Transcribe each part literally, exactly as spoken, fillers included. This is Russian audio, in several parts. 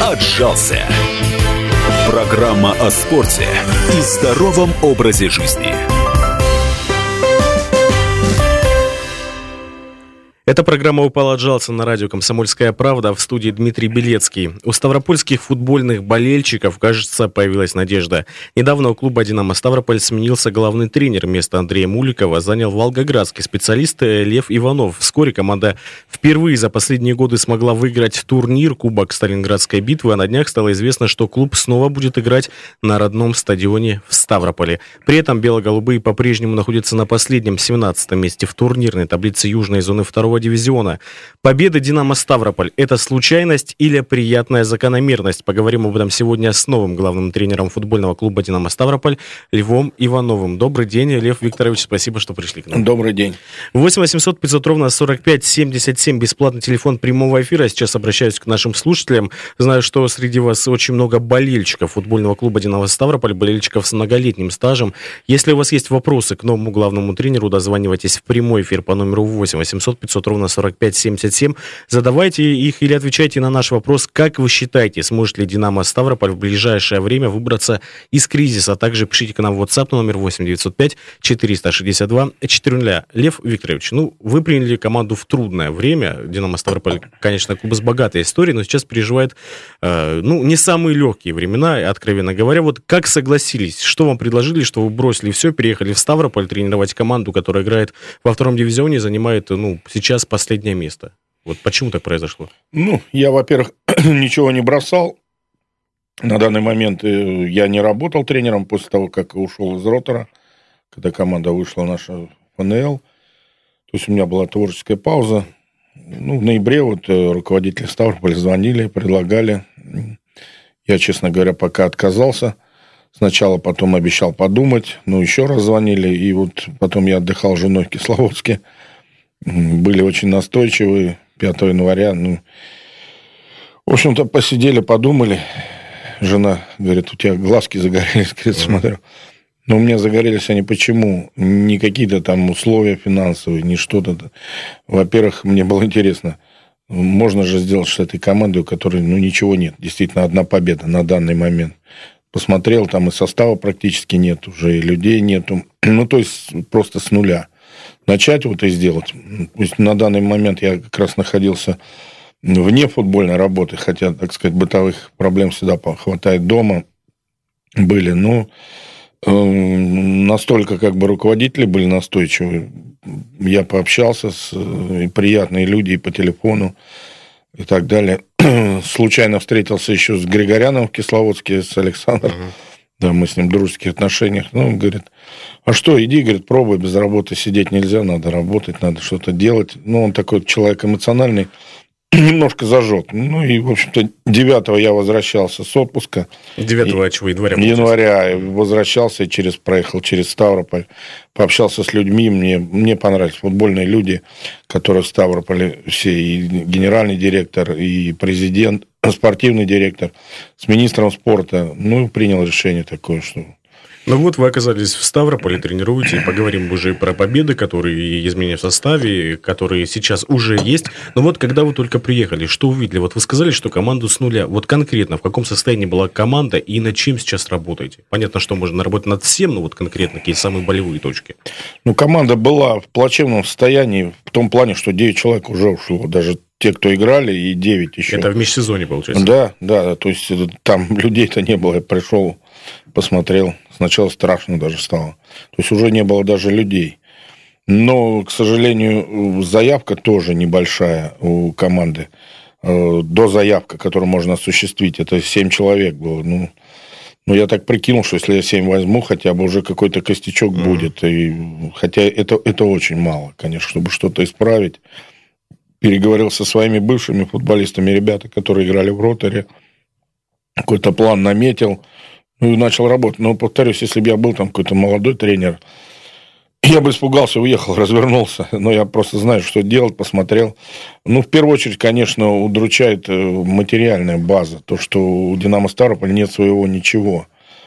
отжался. Программа о спорте и здоровом образе жизни. Эта программа «Упал, отжался» на радио «Комсомольская правда», в студии Дмитрий Белецкий. У ставропольских футбольных болельщиков, кажется, появилась надежда. Недавно у клуба «Динамо Ставрополь» сменился главный тренер. Вместо Андрея Муликова занял волгоградский специалист Лев Иванов. Вскоре команда впервые за последние годы смогла выиграть турнир Кубок Сталинградской битвы, а на днях стало известно, что клуб снова будет играть на родном стадионе в Ставрополе. При этом бело-голубые по-прежнему находятся на последнем, семнадцатом месте в турнирной таблице южной зоны второго дивизиона. Победа «Динамо Ставрополь» — это случайность или приятная закономерность? Поговорим об этом сегодня с новым главным тренером футбольного клуба «Динамо Ставрополь» Львом Ивановым. Добрый день, Лев Викторович, спасибо, что пришли к нам. Добрый день. восемь восемьсот пятьсот ровно сорок пять семьдесят семь, бесплатный телефон прямого эфира. Сейчас обращаюсь к нашим слушателям. Знаю, что среди вас очень много болельщиков футбольного клуба «Динамо Ставрополь», болельщиков с многолетним стажем. Если у вас есть вопросы к новому главному тренеру, дозванивайтесь в прямой эфир по номеру восемь восемьсот пятьсот ровно сорок пять семьдесят семь. Задавайте их или отвечайте на наш вопрос. Как вы считаете, сможет ли «Динамо Ставрополь» в ближайшее время выбраться из кризиса? Также пишите к нам в WhatsApp на номер восемь девятьсот пять четыреста шестьдесят два четыреста. Лев Викторович, ну, вы приняли команду в трудное время. «Динамо Ставрополь», конечно, клуб с богатой историей, но сейчас переживает, э, ну, не самые легкие времена, откровенно говоря. Вот как согласились? Что вам предложили, что вы бросили все, переехали в Ставрополь тренировать команду, которая играет во втором дивизионе, занимает, ну, сейчас последнее место? Вот почему так произошло? Ну, я, во-первых, ничего не бросал. На данный момент я не работал тренером после того, как ушел из ротора, когда команда вышла наша в эн эл. То есть у меня была творческая пауза. Ну, в ноябре вот руководители Ставрополя звонили, предлагали. Я, честно говоря, пока отказался. Сначала потом обещал подумать, но еще раз звонили. И вот потом я отдыхал с женой в Кисловодске. Были очень настойчивые. пятого января, ну, в общем-то, посидели, подумали. Жена говорит, у тебя глазки загорелись, говорит, смотрю. Но у меня загорелись они почему? Не какие-то там условия финансовые, не что-то. Во-первых, мне было интересно, можно же сделать с этой командой, у которой, ну, ничего нет. Действительно, одна победа на данный момент. Посмотрел, там и состава практически нет, уже и людей нету. Ну, то есть, просто с нуля. Начать вот и сделать. Пусть на данный момент я как раз находился вне футбольной работы, хотя, так сказать, бытовых проблем всегда хватает дома. Были, но э, настолько как бы руководители были настойчивы. Я пообщался с и приятные люди и по телефону и так далее. Случайно встретился еще с Григоряном в Кисловодске, с Александром. Uh-huh. Да, мы с ним в дружеских отношениях. Ну, он говорит, а что, иди, говорит, пробуй, без работы сидеть нельзя, надо работать, надо что-то делать. Ну, он такой человек эмоциональный, немножко зажег. Ну, и, в общем-то, девятого я возвращался с отпуска. девятого чего, января? Января возвращался и через, проехал через Ставрополь, пообщался с людьми, мне, мне понравились футбольные люди, которые в Ставрополе все, и генеральный директор, и президент, спортивный директор, с министром спорта. Ну, принял решение такое, что... Ну вот вы оказались в Ставрополе, тренируете, поговорим уже про победы, которые изменения в составе, которые сейчас уже есть. Но вот когда вы только приехали, что увидели? Вот вы сказали, что команду с нуля. Вот конкретно, в каком состоянии была команда и над чем сейчас работаете? Понятно, что можно работать над всем, но вот конкретно какие самые болевые точки? Ну, команда была в плачевном состоянии в том плане, что девять человек уже ушло, даже те, кто играли, и девять еще. Это в межсезонье, получается? Да, да, то есть там людей-то не было. Я пришел, посмотрел. Сначала страшно даже стало. То есть уже не было даже людей. Но, к сожалению, заявка тоже небольшая у команды. До заявка, которую можно осуществить, это семь человек было. Ну, ну я так прикинул, что если я семь возьму, хотя бы уже какой-то костячок mm-hmm. будет. И, хотя это, это очень мало, конечно, чтобы что-то исправить. Переговорил со своими бывшими футболистами, ребята, которые играли в роторе. Какой-то план наметил. Ну, и начал работать. Но, повторюсь, если бы я был там какой-то молодой тренер, я бы испугался, уехал, развернулся. Но я просто знаю, что делать, посмотрел. Ну, в первую очередь, конечно, удручает материальная база. То, что у «Динамо Ставрополь» нет своего ничего.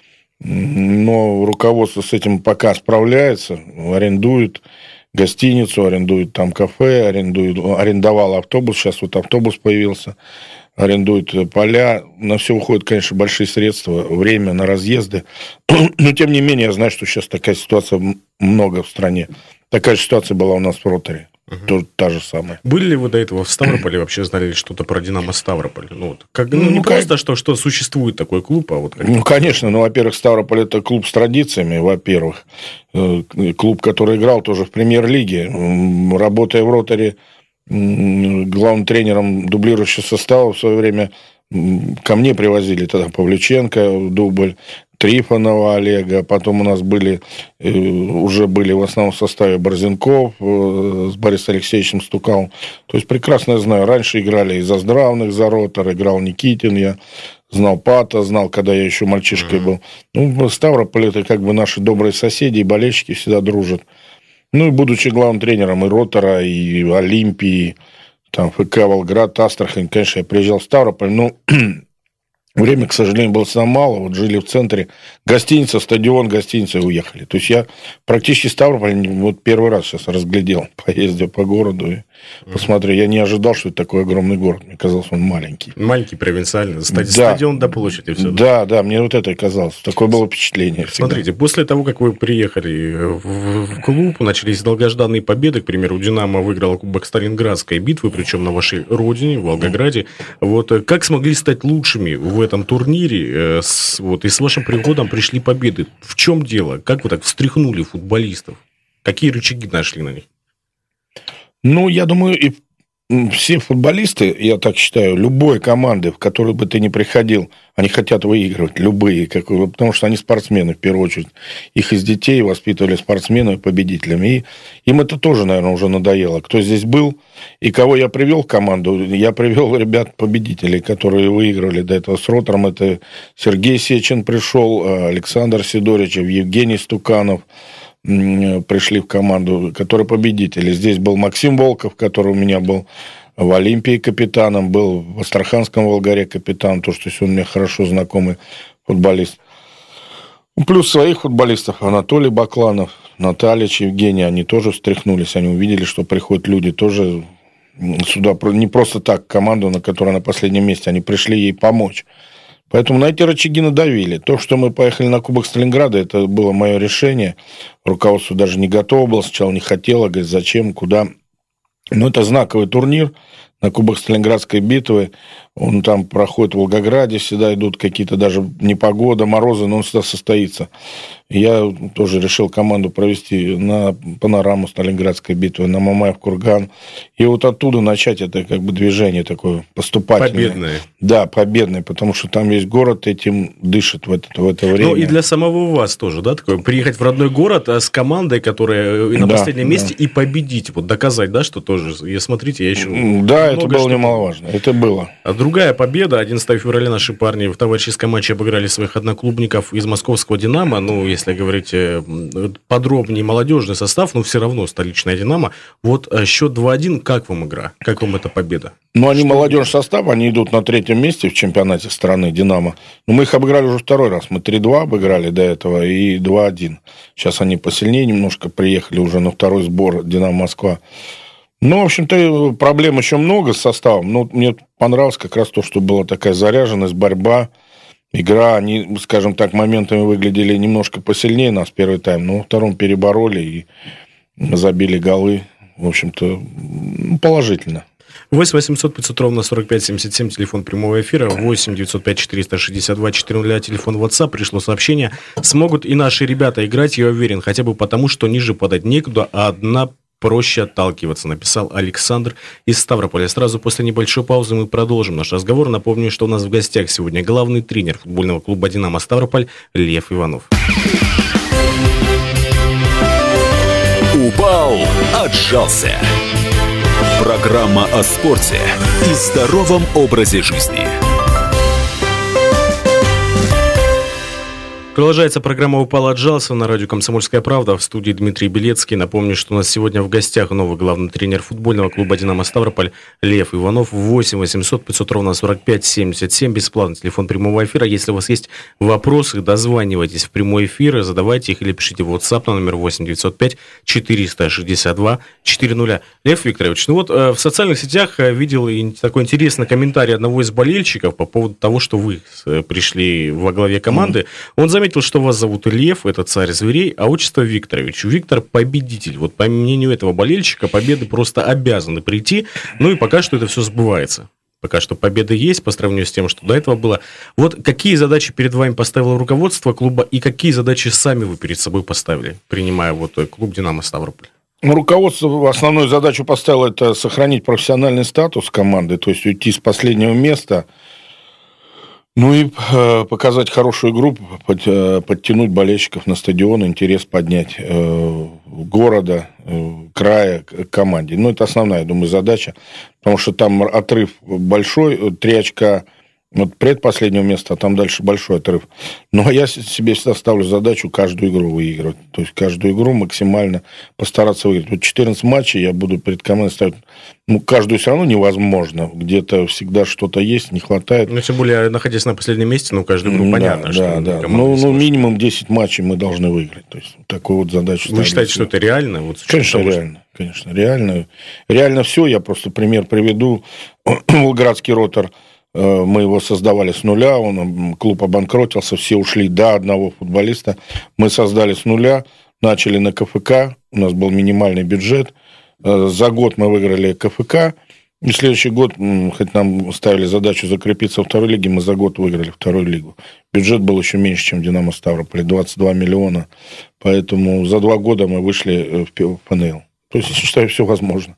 Но руководство с этим пока справляется. Арендует гостиницу, арендует там кафе, арендует, арендовал автобус. Сейчас вот автобус появился. арендуют поля. На все уходят, конечно, большие средства, время на разъезды. Но, тем не менее, я знаю, что сейчас такая ситуация много в стране. Такая же ситуация была у нас в Роторе. Угу. Тоже та же самая. Были ли вы до этого в Ставрополе, вообще знали ли что-то про «Динамо» Ставрополь? Ну, вот, как, ну, ну, не ну, просто, как... что, что существует такой клуб, а вот... Как... Ну, конечно. Ну, во-первых, Ставрополь – это клуб с традициями, во-первых. Клуб, который играл тоже в премьер-лиге. Работая в Роторе главным тренером дублирующего состава в свое время ко мне привозили тогда Павлюченко, дубль, Трифонова Олега, потом у нас были, уже были в основном составе Борзенков с Борисом Алексеевичем Стукалом. То есть, прекрасно я знаю, раньше играли и за Здравных, за Ротор, играл Никитин, я знал Пата, знал, когда я еще мальчишкой mm-hmm. был. Ну, Ставрополь – это как бы наши добрые соседи, и болельщики всегда дружат. Ну, и будучи главным тренером и Ротора, и Олимпии, там, ФК Волгоград, Астрахань, конечно, я приезжал в Ставрополь, но время, к сожалению, было самое мало. Вот жили в центре. Гостиница, стадион, гостиница, и уехали. То есть, я практически Ставрополь вот первый раз сейчас разглядел, поездил по городу и mm-hmm. посмотрел. Я не ожидал, что это такой огромный город. Мне казалось, он маленький. Маленький, провинциальный. Стадион, да. Стадион до площади. Все, да, да, да, мне вот это и казалось. Такое было впечатление. Смотрите, всегда. После того, как вы приехали в клуб, начались долгожданные победы. К примеру, «Динамо» выиграла Кубок Сталинградской битвы, причем на вашей родине, в Волгограде. Вот как смогли стать лучшими в этом турнире, вот, и с вашим приходом пришли победы? В чем дело? Как вы так встряхнули футболистов? Какие рычаги нашли на них? Ну, я думаю, и все футболисты, я так считаю, любой команды, в которую бы ты ни приходил, они хотят выигрывать, любые, как, потому что они спортсмены, в первую очередь. Их из детей воспитывали спортсменами, победителями. И им это тоже, наверное, уже надоело. Кто здесь был и кого я привел в команду, я привел ребят-победителей, которые выигрывали до этого с Ротором. Это Сергей Сечин пришел, Александр Сидоричев, Евгений Стуканов пришли в команду, которые победители. Здесь был Максим Волков, который у меня был в Олимпии капитаном, был в Астраханском Волгаре капитаном, то, что он мне хорошо знакомый футболист. Плюс своих футболистов, Анатолий Бакланов, Натальич, Евгений, они тоже встряхнулись, они увидели, что приходят люди тоже сюда, не просто так, команду, на которой на последнем месте, они пришли ей помочь. Поэтому на эти рычаги надавили. То, что мы поехали на Кубок Сталинграда, это было мое решение. Руководство даже не готово было, сначала не хотело, говорит, зачем, куда. Но это знаковый турнир на Кубок Сталинградской битвы. Он там проходит в Волгограде, всегда идут какие-то даже непогода, морозы, но он всегда состоится. Я тоже решил команду провести на панораму Сталинградской битвы, на Мамаев-Курган. И вот оттуда начать это как бы движение такое поступательное. Победное. Да, победное, потому что там весь город этим дышит в это, в это время. Ну, и для самого вас тоже, да, такое, приехать в родной город с командой, которая на да, последнем да. месте, и победить, вот доказать, да, что тоже, я смотрите, я еще... Да, это было немаловажно, это было. А другая победа, одиннадцатого февраля наши парни в товарищеском матче обыграли своих одноклубников из московского «Динамо», ну, если говорить подробнее, молодежный состав, но все равно столичная «Динамо». Вот счет два-один, как вам игра? Как вам эта победа? Ну, они молодежный состав, они идут на третьем месте в чемпионате страны «Динамо». Но мы их обыграли уже второй раз. Мы три-два обыграли до этого и два-один. Сейчас они посильнее немножко приехали уже на второй сбор «Динамо Москва». Ну, в общем-то, проблем еще много с составом. Но мне понравилось как раз то, что была такая заряженность, борьба, игра. Они, скажем так, моментами выглядели немножко посильнее нас первый тайм, но во втором перебороли и забили голы. В общем-то, положительно. восемь восемьсот пятьсот ровно сорок пять семьдесят семь, телефон прямого эфира, восемь девятьсот пять четыреста шестьдесят два четыреста, телефон WhatsApp, пришло сообщение. Смогут и наши ребята играть, я уверен, хотя бы потому, что ниже подать некуда, а одна проще отталкиваться, написал Александр из Ставрополя. Сразу после небольшой паузы мы продолжим наш разговор. Напомню, что у нас в гостях сегодня главный тренер футбольного клуба «Динамо» Ставрополь Лев Иванов. Упал, отжался. Программа о спорте и здоровом образе жизни. Продолжается программа «Упал, отжался» на радио «Комсомольская правда». В студии Дмитрий Белецкий. Напомню, что у нас сегодня в гостях новый главный тренер футбольного клуба «Динамо Ставрополь» Лев Иванов. восемь восемьсот пятьсот ровно сорок пять семьдесят семь. Бесплатный телефон прямого эфира. Если у вас есть вопросы, дозванивайтесь в прямой эфир, задавайте их или пишите в WhatsApp на номер восемь девятьсот пять четыреста шестьдесят два четыреста. Лев Викторович, ну вот в социальных сетях видел такой интересный комментарий одного из болельщиков по поводу того, что вы пришли во главе команды. Он заметил, что вас зовут Лев, это царь зверей, а отчество Викторович. Виктор победитель. Вот по мнению этого болельщика, победы просто обязаны прийти. Ну и пока что это все сбывается. Пока что победа есть по сравнению с тем, что до этого было. Вот какие задачи перед вами поставило руководство клуба и какие задачи сами вы перед собой поставили, принимая вот клуб «Динамо Ставрополь»? Ну, руководство основную задачу поставило — это сохранить профессиональный статус команды, то есть уйти с последнего места. Ну и э, показать хорошую игру, под, э, подтянуть болельщиков на стадион, интерес поднять э, города, э, края к команде. Ну, это основная, я думаю, задача, потому что там отрыв большой, три очка от предпоследнего места, а там дальше большой отрыв. Ну, а я себе всегда ставлю задачу каждую игру выигрывать. То есть, каждую игру максимально постараться выиграть. Вот четырнадцать матчей я буду перед командой ставить. Ну, каждую все равно невозможно. Где-то всегда что-то есть, не хватает. Ну, тем более, находясь на последнем месте, ну, каждую игру да, понятно, да, что... Да, да. Ну, ну, минимум десять матчей мы должны выиграть. То есть, такую вот задачу ставлю. Вы считаете, что это реально? Вот, конечно, того, реально. Что... Конечно, реально. Реально все. Я просто пример приведу. Волгоградский «Ротор». Мы его создавали с нуля, он, клуб обанкротился, все ушли до одного футболиста. Мы создали с нуля, начали на ка эф ка, у нас был минимальный бюджет. За год мы выиграли ка эф ка, и следующий год, хоть нам ставили задачу закрепиться во второй лиге, мы за год выиграли вторую лигу. Бюджет был еще меньше, чем «Динамо Ставрополь», двадцать два миллиона. Поэтому за два года мы вышли в эф эн эл. То есть, я считаю, все возможно.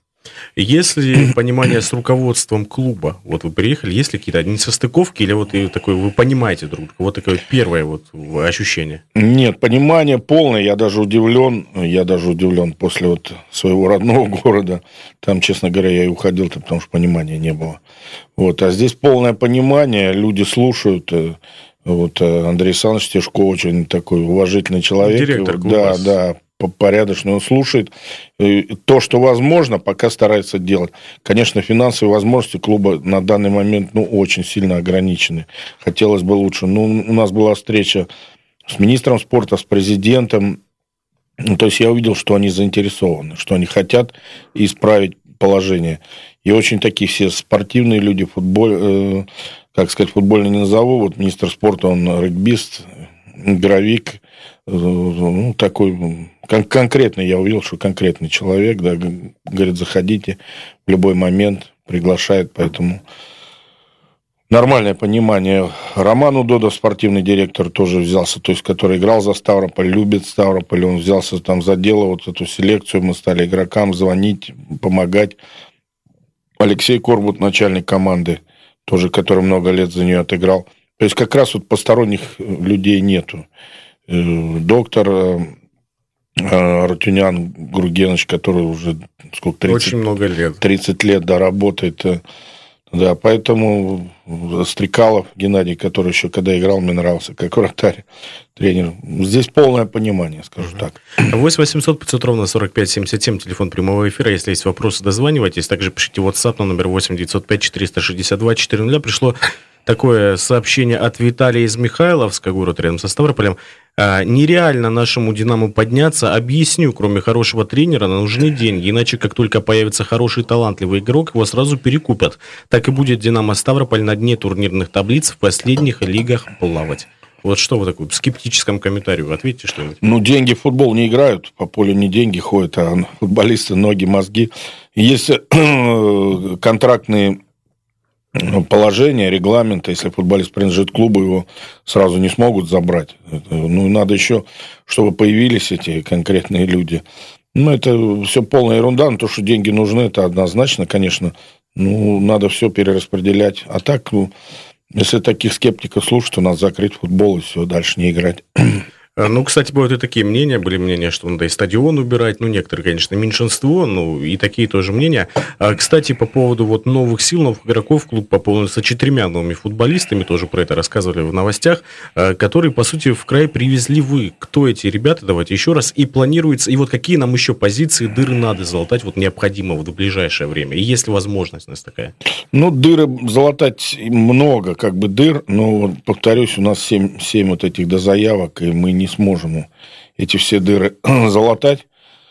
Если понимание с руководством клуба, вот вы приехали, есть ли какие-то несостыковки, или вот и такое, вы понимаете друг друга, вот такое первое вот ощущение? Нет, понимание полное, я даже удивлен, я даже удивлен после вот своего родного города, там, честно говоря, я и уходил, потому что понимания не было. Вот, а здесь полное понимание, люди слушают. Вот Андрей Александрович Стешко очень такой уважительный человек. Директор клуба. Да, да. Порядочно, он слушает. То, что возможно, пока старается делать. Конечно, финансовые возможности клуба на данный момент, ну, очень сильно ограничены. Хотелось бы лучше. Ну, у нас была встреча с министром спорта, с президентом. То есть, я увидел, что они заинтересованы, что они хотят исправить положение. И очень такие все спортивные люди, футбол, э, как сказать, футбольный не назову. Вот министр спорта, он регбист, игровик, ну, такой кон- конкретный, я увидел, что конкретный человек, да, говорит, заходите в любой момент, приглашает, поэтому нормальное понимание. Роман Удодов, спортивный директор, тоже взялся, то есть, который играл за Ставрополь, любит Ставрополь, он взялся там за дело, вот эту селекцию, мы стали игрокам звонить, помогать. Алексей Корбут, начальник команды, тоже, который много лет за нее отыграл. То есть, как раз вот посторонних людей нету. Доктор Артюнян Гругенович, который уже сколько, тридцать, очень много лет. тридцать лет, да, работает. Да, поэтому Стрекалов Геннадий, который еще когда играл, мне нравился, как вратарь, тренер. Здесь полное понимание, скажу uh-huh. так. восемь восемьсот пятьсот ровно сорок пять семьдесят семь, телефон прямого эфира. Если есть вопросы, дозванивайтесь. Также пишите в WhatsApp на номер восемь девятьсот пять четыреста шестьдесят два четыреста. Пришло такое сообщение от Виталия из Михайловска, город рядом со Ставрополем. Нереально нашему «Динамо» подняться. Объясню, кроме хорошего тренера, нужны деньги. Иначе, как только появится хороший, талантливый игрок, его сразу перекупят. Так и будет «Динамо Ставрополь» на дне турнирных таблиц в последних лигах плавать. Вот что вы такой в скептическом комментарии ответьте что-нибудь? Ну, деньги в футбол не играют. По полю не деньги ходят, а футболисты, ноги, мозги. Если контрактные положение, регламента, если футболист принадлежит клубу, его сразу не смогут забрать. Ну, надо еще, чтобы появились эти конкретные люди. Ну, это все полная ерунда, но то, что деньги нужны, это однозначно, конечно. Ну, надо все перераспределять. А так, ну, если таких скептиков слушать, то надо закрыть футбол и все, дальше не играть. Ну, кстати, бывают и такие мнения, были мнения, что надо и стадион убирать, ну, некоторые, конечно, меньшинство, ну, и такие тоже мнения. А, кстати, по поводу вот новых сил, новых игроков, клуб пополнился четырьмя новыми футболистами, тоже про это рассказывали в новостях, которые, по сути, в край привезли вы. Кто эти ребята, давайте еще раз, и планируется, и вот какие нам еще позиции, дыры надо залатать, вот необходимо вот в ближайшее время, и есть ли возможность у нас такая? Ну, дыры залатать много, как бы дыр, но, повторюсь, у нас семь, семь вот этих дозаявок, и мы не сможем эти все дыры залатать.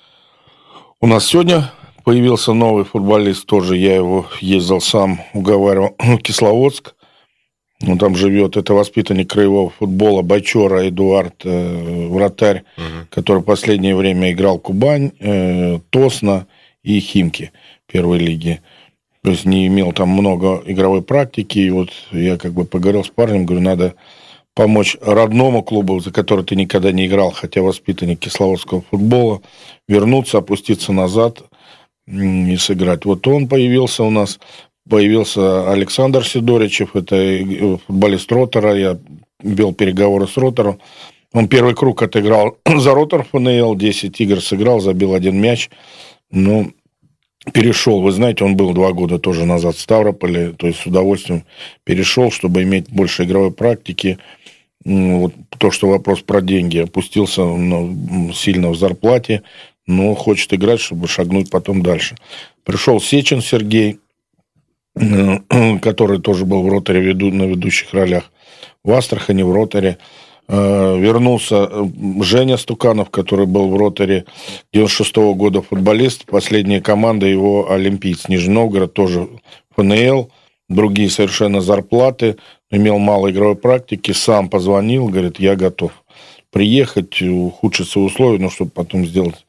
У нас сегодня появился новый футболист, тоже я его ездил сам, уговаривал, Кисловодск. Он там живет, это воспитанник краевого футбола Бочора Эдуард, э, вратарь, угу. который в последнее время играл Кубань, э, Тосно и Химки первой лиги. То есть не имел там много игровой практики. И вот я как бы поговорил с парнем, говорю, надо помочь родному клубу, за который ты никогда не играл, хотя воспитанник кисловодского футбола, вернуться, опуститься назад и сыграть. Вот он появился у нас, появился Александр Сидоричев, это футболист Ротора, я вел переговоры с Ротором. Он первый круг отыграл за Ротор ФНЛ, десять игр сыграл, забил один мяч, но перешел, вы знаете, он был два года тоже назад в Ставрополе, то есть с удовольствием перешел, чтобы иметь больше игровой практики. Вот то, что вопрос про деньги, опустился ну, сильно в зарплате, но хочет играть, чтобы шагнуть потом дальше. Пришел Сечин Сергей, который тоже был в Роторе веду, на ведущих ролях, в Астрахани, в Роторе. Вернулся Женя Стуканов, который был в Роторе девяносто шестого года футболист. Последняя команда его Олимпиец Нижний Новгород, тоже ФНЛ. Другие совершенно зарплаты. Имел мало игровой практики. Сам позвонил, говорит, я готов приехать, ухудшиться условия, но чтобы потом сделать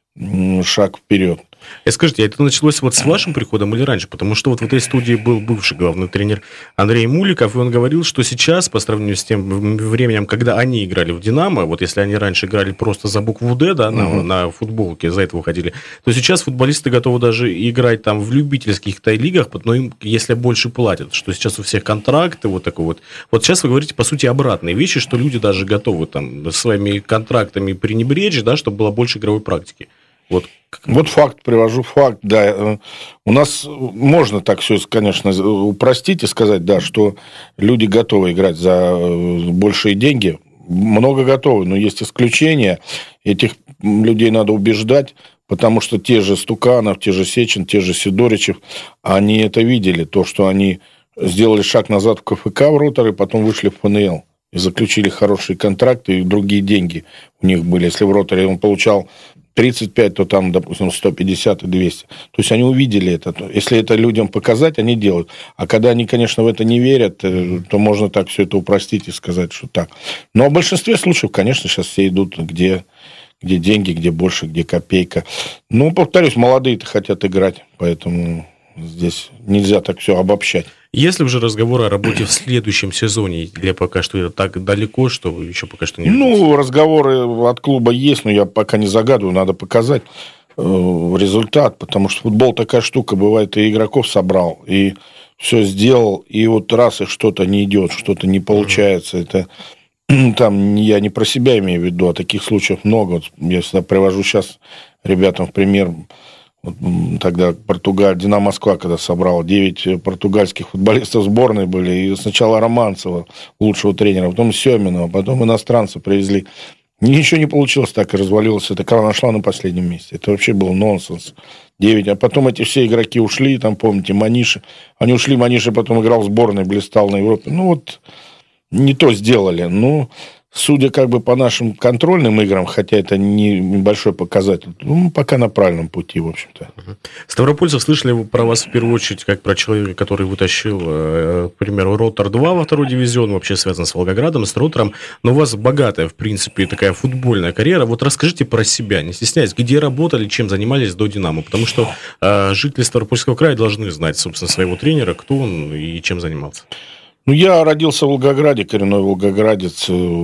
шаг вперед. И скажите, это началось вот с вашим приходом или раньше? Потому что вот в этой студии был бывший главный тренер Андрей Муликов, и он говорил, что сейчас, по сравнению с тем временем, когда они играли в «Динамо», вот если они раньше играли просто за букву «Д», да, на, uh-huh. на футболке, за это выходили, то сейчас футболисты готовы даже играть там в любительских тай-лигах, но им, если больше платят, что сейчас у всех контракты, вот такой вот. Вот сейчас вы говорите, по сути, обратные вещи, что люди даже готовы там своими контрактами пренебречь, да, чтобы было больше игровой практики. Вот. Вот факт, привожу факт, да. У нас можно так все, конечно, упростить и сказать, да, что люди готовы играть за большие деньги. Много готовы, но есть исключения. Этих людей надо убеждать, потому что те же Стуканов, те же Сечин, те же Сидоричев, они это видели, то, что они сделали шаг назад в КФК в Ротор и потом вышли в ФНЛ. И заключили хорошие контракты, и другие деньги у них были. Если в Роторе он получал тридцать пять, то там, допустим, сто пятьдесят и двести. То есть они увидели это. Если это людям показать, они делают. А когда они, конечно, в это не верят, то можно так все это упростить и сказать, что так. Но в большинстве случаев, конечно, сейчас все идут, где, где деньги, где больше, где копейка. Ну, повторюсь, молодые-то хотят играть, поэтому здесь нельзя так все обобщать. Если уже разговор о работе в следующем сезоне, или пока что это так далеко, что еще пока что не... Ну, разговоры от клуба есть, но я пока не загадываю, надо показать э, результат, потому что футбол такая штука, бывает, и игроков собрал, и все сделал, и вот раз и что-то не идет, что-то не получается, mm-hmm. это там я не про себя имею в виду, а таких случаев много. Вот я всегда привожу сейчас ребятам в пример. Вот тогда Португалия, Динамо Москва, когда собрал девять португальских футболистов сборной были, и сначала Романцева, лучшего тренера, потом Семенова, потом иностранца привезли. Ничего не получилось, так и развалилось. Эта крана шла на последнем месте. Это вообще был нонсенс. девять. А потом эти все игроки ушли, там, помните, Маниши. Они ушли, Маниши потом играл в сборной, блистал на Европе. Ну, вот не то сделали. Ну, судя как бы по нашим контрольным играм, хотя это не небольшой показатель, ну, пока на правильном пути, в общем-то. Ставропольцев слышали про вас в первую очередь, как про человека, который вытащил, к примеру, Ротор-два во второй дивизион, вообще связан с Волгоградом, с Ротором, но у вас богатая, в принципе, такая футбольная карьера. Вот расскажите про себя, не стесняйтесь, где работали, чем занимались до «Динамо», потому что э, жители Ставропольского края должны знать, собственно, своего тренера, кто он и чем занимался. Ну, я родился в Волгограде, коренной волгоградец,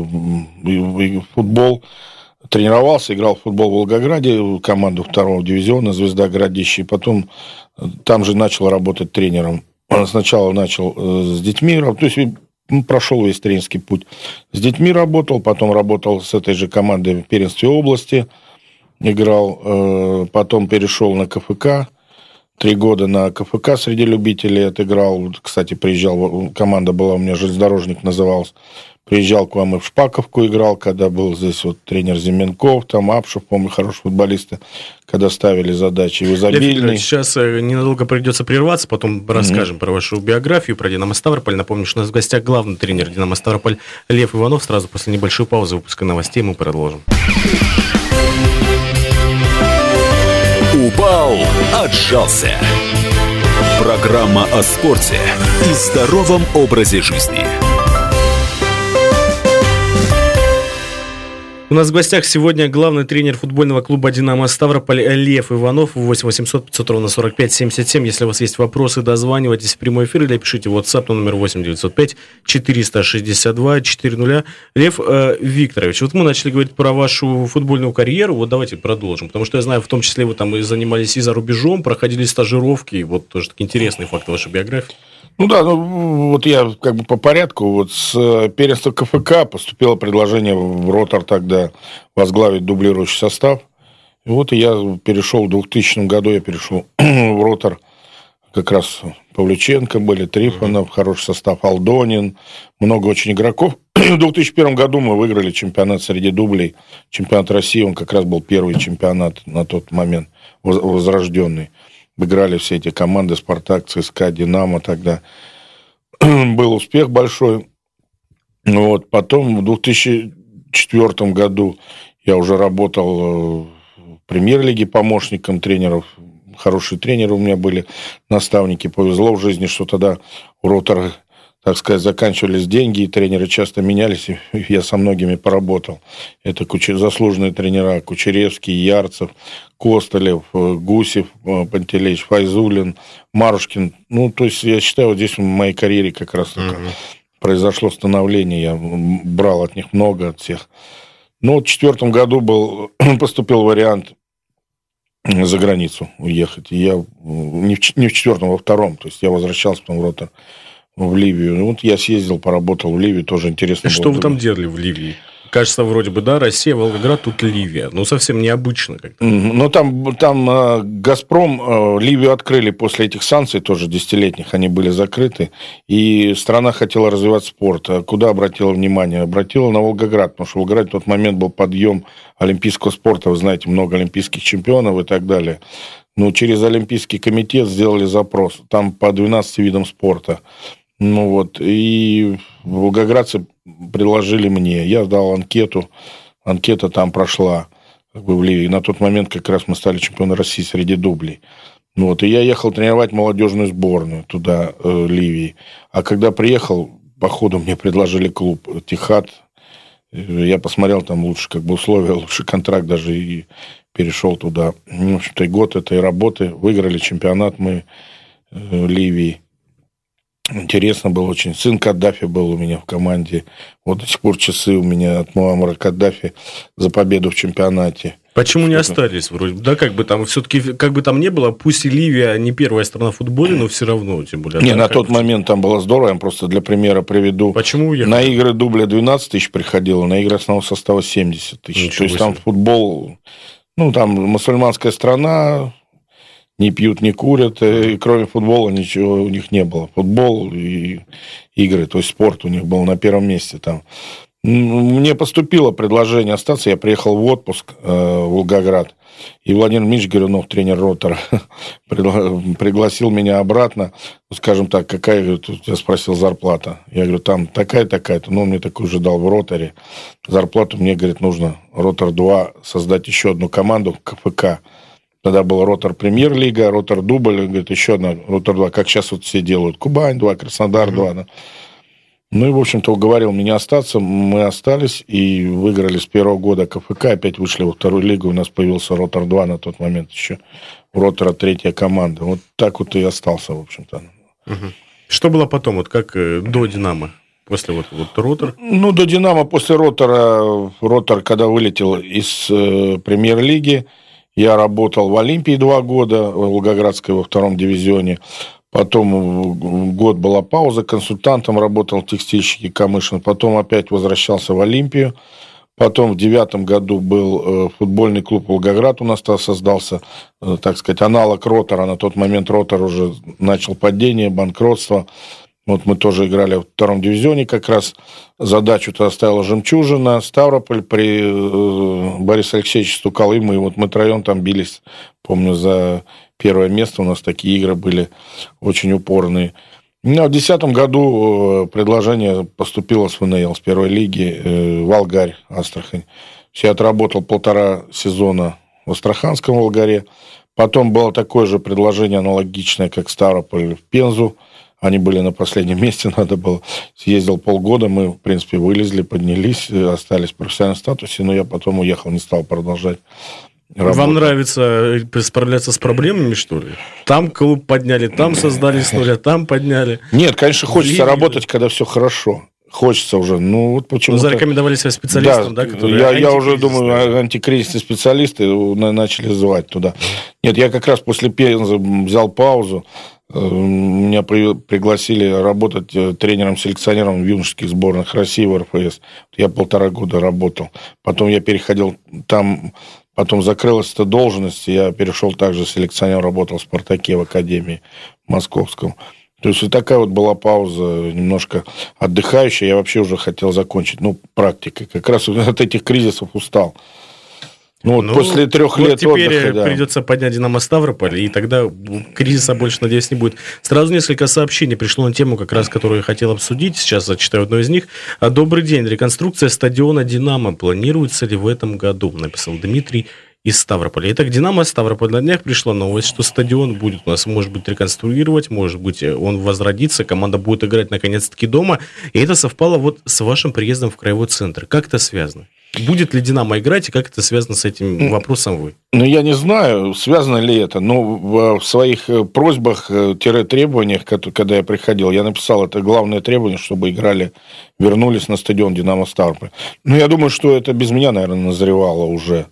и футбол тренировался, играл в футбол в Волгограде, команду второго дивизиона «Звезда Городище», и потом там же начал работать тренером. Сначала начал с детьми, то есть ну, прошел весь тренерский путь. С детьми работал, потом работал с этой же командой в первенстве области, играл, потом перешел на ка эф ка. Три года на ка эф ка среди любителей отыграл. Кстати, приезжал, команда была у меня, «Железнодорожник» называлась. Приезжал к вам и в Шпаковку играл, когда был здесь вот тренер Зименков, там Апшев, по-моему, хорошие футболисты, когда ставили задачи. В Изобильный. Сейчас ненадолго придется прерваться, потом расскажем mm-hmm. про вашу биографию, про «Динамо Ставрополь». Напомню, что у нас в гостях главный тренер «Динамо Ставрополь» Лев Иванов. Сразу после небольшой паузы выпуска новостей мы продолжим. Упал, отжался. Программа о спорте и здоровом образе жизни. У нас в гостях сегодня главный тренер футбольного клуба «Динамо Ставрополь» Лев Иванов. восемь восемьсот пятьсот ровно сорок пять семьдесят семь. Если у вас есть вопросы, дозванивайтесь в прямой эфир или пишите в WhatsApp на номер восемь девятьсот пять четыреста шестьдесят два четыреста. Лев э, Викторович, вот мы начали говорить про вашу футбольную карьеру. Вот давайте продолжим. Потому что я знаю, в том числе вы там и занимались и за рубежом, проходили стажировки. Вот тоже такие интересные факты вашей биографии. Ну да, ну вот я как бы по порядку. Вот с первенства ка эф ка поступило предложение в «Ротор» тогда возглавить дублирующий состав. И вот я перешел в двухтысячном году, я перешел в «Ротор». Как раз Павлюченко были, Трифонов, хороший состав, Алдонин, много очень игроков. В две тысячи первом году мы выиграли чемпионат среди дублей. Чемпионат России, он как раз был первый чемпионат на тот момент, возрожденный. Играли все эти команды, «Спартак», ЦСКА, «Динамо» тогда. Был успех большой. Вот. Потом в две тысячи четвёртом году я уже работал в премьер-лиге помощником тренеров. Хорошие тренеры у меня были, наставники. Повезло в жизни, что тогда у «Ротора», так сказать, заканчивались деньги, и тренеры часто менялись, и я со многими поработал. Это заслуженные тренера: Кучеревский, Ярцев, Костылев, Гусев, Пантелеич, Файзулин, Марушкин. Ну, то есть, я считаю, вот здесь в моей карьере как раз uh-huh. произошло становление. Я брал от них много, от всех. Но вот в четвертом году был, поступил вариант за границу уехать. И я не в, не в четвертом, а во втором. То есть, я возвращался потом в «Ротор», в Ливию. Вот я съездил, поработал в Ливии, тоже интересно. Что было. вы там делали в Ливии? Кажется, вроде бы, да, Россия, Волгоград, тут Ливия. Ну, совсем необычно как-то. Ну, там, там э, «Газпром», э, Ливию открыли после этих санкций, тоже десятилетних, они были закрыты. И страна хотела развивать спорт. А куда обратила внимание? Обратила на Волгоград, потому что в Волгограде в тот момент был подъем олимпийского спорта. Вы знаете, много олимпийских чемпионов и так далее. Но через Олимпийский комитет сделали запрос. Там по двенадцати видам спорта. Ну вот, и волгоградцы предложили мне. Я сдал анкету. Анкета там прошла, как бы, в Ливии. На тот момент как раз мы стали чемпионами России среди дублей. Ну вот, и я ехал тренировать молодежную сборную туда, э, Ливии. А когда приехал, по ходу мне предложили клуб «Тихад». Я посмотрел, там лучше как бы условия, лучше контракт даже, и перешел туда. Ну, в общем-то, год этой работы. Выиграли чемпионат мы э, Ливии. Интересно было очень. Сын Каддафи был у меня в команде. Вот до сих пор часы у меня от Муаммара Каддафи за победу в чемпионате. Почему не остались вроде? Да, как бы там все-таки, как бы там ни было, пусть и Ливия не первая страна в футболе, но все равно, тем более. Не, да, на тот бы... момент там было здорово. Я просто для примера приведу. Почему уехали? На игры дубля двенадцать тысяч приходило, на игры основного состава семьдесят тысяч. Ничего То есть, себе. Там футбол... Ну, там мусульманская страна... Не пьют, не курят, и кроме футбола ничего у них не было. Футбол и игры, то есть спорт у них был на первом месте там. Мне поступило предложение остаться, я приехал в отпуск э, в Волгоград, и Владимир Ильич Горюнов, тренер «Ротора», пригласил меня обратно, скажем так, какая, тут я спросил, зарплата. Я говорю, там такая-такая-то, ну, он мне такую же дал в «Роторе». Зарплату мне, говорит, нужно «Ротор-два» создать еще одну команду, ка эф ка. Тогда был «Ротор Премьер-лига», «Ротор Дубль», говорит, еще одна «Ротор-два», как сейчас вот все делают. Кубань-два, Краснодар-два. Mm-hmm. Да. Ну и, в общем-то, уговорил меня остаться. Мы остались и выиграли с первого года ка эф ка. Опять вышли во вторую лигу. У нас появился «Ротор-два» на тот момент еще. У «Ротора» третья команда. Вот так вот и остался, в общем-то. Mm-hmm. Что было потом, вот как до «Динамо»? После вот, вот «Ротор»? Ну, до «Динамо», после «Ротора», «Ротор», когда вылетел из э, Премьер-лиги, я работал в «Олимпии» два года, в Волгоградской, во втором дивизионе. Потом год была пауза, консультантом работал в текстильщике Камышин. Потом опять возвращался в Олимпию. Потом в девятом году был футбольный клуб «Волгоград» у нас создался, так сказать, аналог «Ротора». На тот момент «Ротор» уже начал падение, банкротство. Вот мы тоже играли в втором дивизионе как раз. Задачу-то оставила «Жемчужина», Ставрополь при Борисе Алексеевиче стукал, и мы. Вот мы троем там бились, помню, за первое место. У нас такие игры были очень упорные. Ну, а в две тысячи десятом году предложение поступило с ФНЛ, с первой лиги, Волгарь, Астрахань. Я отработал полтора сезона в Астраханском Волгаре. Потом было такое же предложение, аналогичное, как Ставрополь, в Пензу. Они были на последнем месте, надо было. Съездил полгода, мы, в принципе, вылезли, поднялись, остались в профессиональном статусе, но я потом уехал, не стал продолжать работать. Вам нравится справляться с проблемами, что ли? Там клуб подняли, там создали с нуля, там подняли. Нет, конечно, хочется Лиги, работать, когда все хорошо. Хочется уже. Ну, вот почему-то... Вы зарекомендовали себя специалистом, да? да я, я уже думаю, антикризисные специалисты начали звать туда. Нет, я как раз после Пензы взял паузу. Меня при, пригласили работать тренером-селекционером в юношеских сборных России в эр эф эс. Я полтора года работал. Потом я переходил там... Потом закрылась эта должность, я перешел также селекционером, работал в «Спартаке» в академии московском. То есть вот такая вот была пауза, немножко отдыхающая. Я вообще уже хотел закончить, ну, практикой. Как раз от этих кризисов устал. Ну, вот ну, после трех вот лет теперь отдыха, да. Придется поднять «Динамо» Ставрополь, и тогда кризиса больше, надеюсь, не будет. Сразу несколько сообщений пришло на тему, как раз, которую я хотел обсудить. Сейчас зачитаю одно из них. Добрый день. Реконструкция стадиона «Динамо» планируется ли в этом году? Написал Дмитрий из Ставрополя. Итак, «Динамо» Ставрополь. На днях пришла новость, что стадион будет у нас, может быть, реконструировать, может быть, он возродится, команда будет играть наконец-таки дома. И это совпало вот с вашим приездом в краевой центр. Как это связано? Будет ли «Динамо» играть, и как это связано с этим вопросом вы? Ну, я не знаю, связано ли это, но в своих просьбах-требованиях, когда я приходил, я написал, это главное требование, чтобы играли, вернулись на стадион «Динамо» Ставрополь. Ну, я думаю, что это без меня, наверное, назревало уже.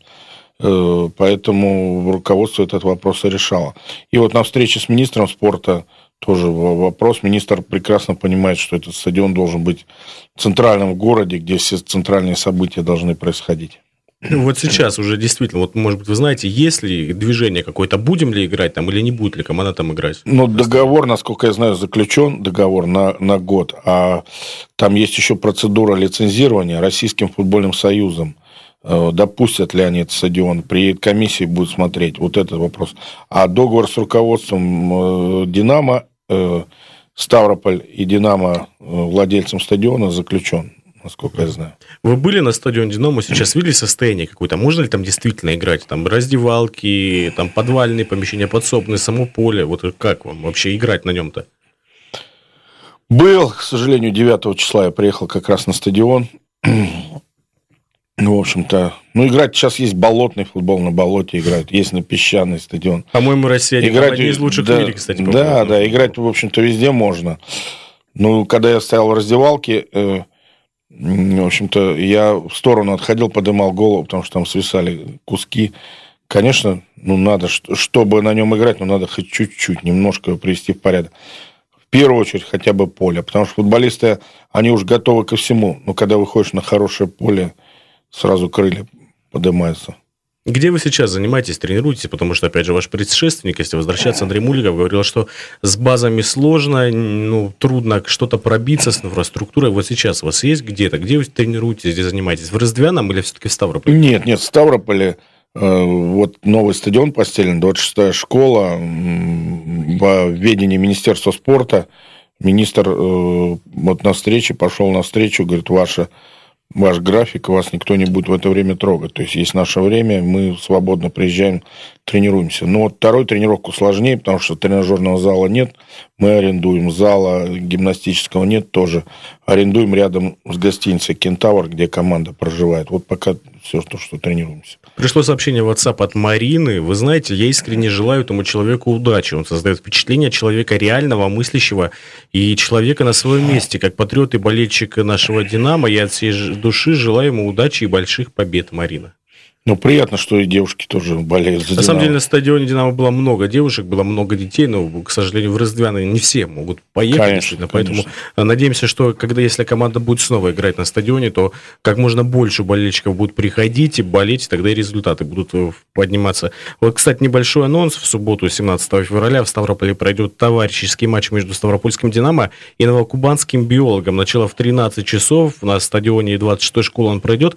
Поэтому руководство этот вопрос и решало. И вот на встрече с министром спорта тоже вопрос. Министр прекрасно понимает, что этот стадион должен быть центральным в городе, где все центральные события должны происходить. Вот сейчас уже действительно, вот, может быть, вы знаете, есть ли движение какое-то, будем ли играть там или не будет ли команда там играть? Ну, договор, насколько я знаю, заключен договор на, на год, а там есть еще процедура лицензирования Российским футбольным союзом. Допустят ли они этот стадион, приедет комиссия, будет смотреть, вот этот вопрос. А договор с руководством «Динамо», Ставрополь и «Динамо» владельцем стадиона заключен, насколько я знаю. Вы были на стадионе «Динамо», сейчас видели состояние какое-то? Можно ли там действительно играть? Там раздевалки, там подвальные помещения, подсобные, само поле. Вот как вам вообще играть на нем-то? Был, к сожалению, девятого числа я приехал как раз на стадион. Ну, в общем-то, ну, играть сейчас есть болотный футбол, на болоте играют, есть на песчаный стадион. По-моему, Россия играть, одни из лучших да, в мире, кстати. Да, да, играть, в общем-то, везде можно. Ну, когда я стоял в раздевалке, э, в общем-то, я в сторону отходил, поднимал голову, потому что там свисали куски. Конечно, ну, надо, чтобы на нем играть, ну, надо хоть чуть-чуть, немножко его привести в порядок. В первую очередь, хотя бы поле, потому что футболисты, они уж готовы ко всему. Но когда выходишь на хорошее поле, сразу крылья поднимаются. Где вы сейчас занимаетесь, тренируетесь? Потому что, опять же, ваш предшественник, если возвращаться, Андрей Муликов, говорил, что с базами сложно, ну, трудно что-то пробиться с инфраструктурой. Вот сейчас у вас есть где-то? Где вы тренируетесь, где занимаетесь? В Раздвяном или все-таки в Ставрополе? Нет, нет, в Ставрополе. Вот новый стадион постелен, двадцать шестая школа, в ведении Министерства спорта. Министр вот на встрече, пошел на встречу, говорит, ваша ваш график, вас никто не будет в это время трогать. То есть, есть наше время, мы свободно приезжаем, тренируемся. Но вот вторую тренировку сложнее, потому что тренажерного зала нет. Мы арендуем, зала гимнастического нет тоже. Арендуем рядом с гостиницей «Кентавр», где команда проживает. Вот пока все, то, что тренируемся. Пришло сообщение в WhatsApp от Марины. Вы знаете, я искренне желаю этому человеку удачи. Он создает впечатление человека реального, мыслящего и человека на своем месте. Как патриот и болельщик нашего «Динамо», я от всей души желаю ему удачи и больших побед, Марина. Ну, приятно, что и девушки тоже болеют за «Динамо». На самом деле, на стадионе «Динамо» было много девушек, было много детей, но, к сожалению, в Раздвяно не все могут поехать. Конечно, поэтому конечно. надеемся, что когда, если команда будет снова играть на стадионе, то как можно больше болельщиков будут приходить и болеть, тогда и результаты будут подниматься. Вот, кстати, небольшой анонс. В субботу, семнадцатого февраля, в Ставрополе пройдет товарищеский матч между Ставропольским «Динамо» и Новокубанским «Биологом». Начало в тринадцать часов. На стадионе двадцать шестой школы он пройдет.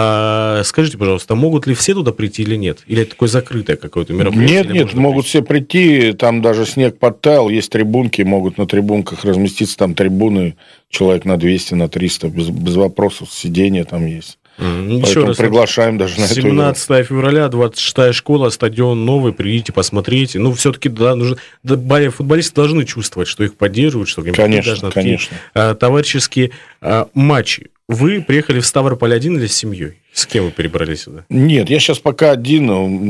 А, скажите, пожалуйста, могут ли все туда прийти или нет? Или это такое закрытое какое-то мероприятие? Нет, нет, могут прийти? Все прийти. Там даже снег подтаял, есть трибунки, могут на трибунках разместиться. Там трибуны человек на двести, на триста, без, без вопросов. Сиденье там есть. Mm, Поэтому раз, приглашаем даже на это. семнадцатого февраля, двадцать шестая школа, стадион новый, придите, посмотрите. Ну, все-таки да, нужно, да, футболисты должны чувствовать, что их поддерживают, что им конечно, конечно. А, товарищеские а, матчи. Вы приехали в Ставрополь один или с семьей? С кем вы перебрались сюда? Нет, я сейчас пока один.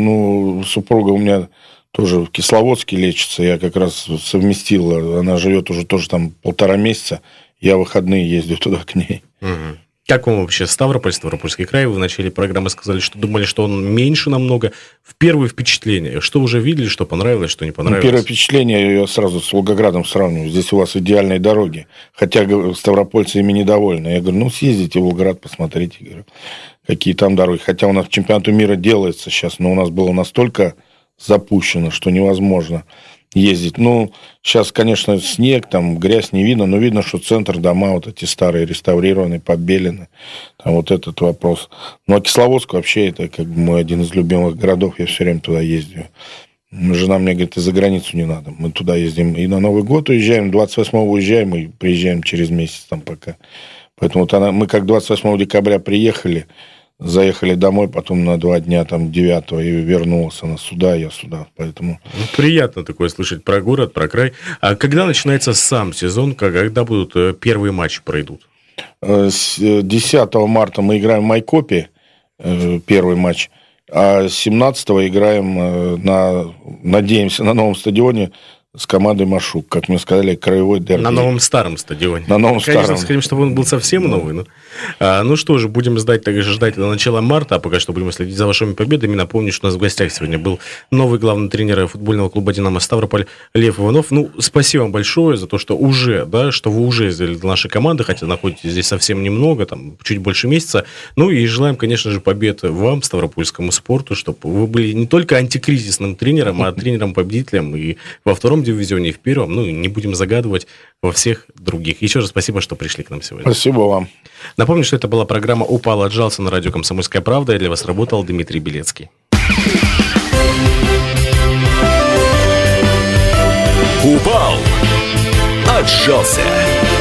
Ну, супруга у меня тоже в Кисловодске лечится. Я как раз совместил. Она живет уже тоже там полтора месяца. Я в выходные ездил туда к ней. Угу. Как вам вообще Ставрополь, Ставропольский край? Вы в начале программы сказали, что думали, что он меньше намного. В первые впечатления, что уже видели, что понравилось, что не понравилось? Первое впечатление я сразу с Волгоградом сравниваю. Здесь у вас идеальные дороги. Хотя ставропольцы ими недовольны. Я говорю, ну, съездите в Волгоград, посмотрите, говорю, какие там дороги. Хотя у нас чемпионату мира делается сейчас, но у нас было настолько запущено, что невозможно ездить. Ну, сейчас, конечно, снег, там грязь не видно, но видно, что центр, дома вот эти старые, реставрированные, побелены. Там вот этот вопрос. Ну, а Кисловодск вообще это как бы мой один из любимых городов. Я все время туда ездил. Жена мне говорит, и за границу не надо. Мы туда ездим и на Новый год уезжаем, двадцать восьмого уезжаем и приезжаем через месяц там пока. Поэтому вот она, мы как двадцать восьмого декабря приехали, заехали домой, потом на два дня, там, девятого, и вернулась она сюда, я сюда, поэтому... Ну, приятно такое слышать про город, про край. А когда начинается сам сезон, когда будут первые матчи пройдут? десятого марта мы играем в Майкопе, первый матч, а семнадцатого играем, на, надеемся, на новом стадионе с командой Машук, как мне сказали, краевой дерби. На новом старом стадионе. На новом Конечно, старом. хотим, чтобы он был совсем новый. Но... А, ну что же, будем ждать, также ждать до начала марта, а пока что будем следить за вашими победами. Напомню, что у нас в гостях сегодня был новый главный тренер футбольного клуба «Динамо» Ставрополь Лев Иванов. Ну, спасибо вам большое за то, что уже, да, что вы уже сделали для нашей команды, хотя находитесь здесь совсем немного, там, чуть больше месяца. Ну, и желаем, конечно же, побед вам, ставропольскому спорту, чтобы вы были не только антикризисным тренером, а тренером-победителем и во втором дивизионе, и в первом. Ну, не будем загадывать во всех других. Еще раз спасибо, что пришли к нам сегодня. Спасибо вам. Напомню, что это была программа «Упал, отжался» на радио «Комсомольская правда». И для вас работал Дмитрий Белецкий. Упал, отжался.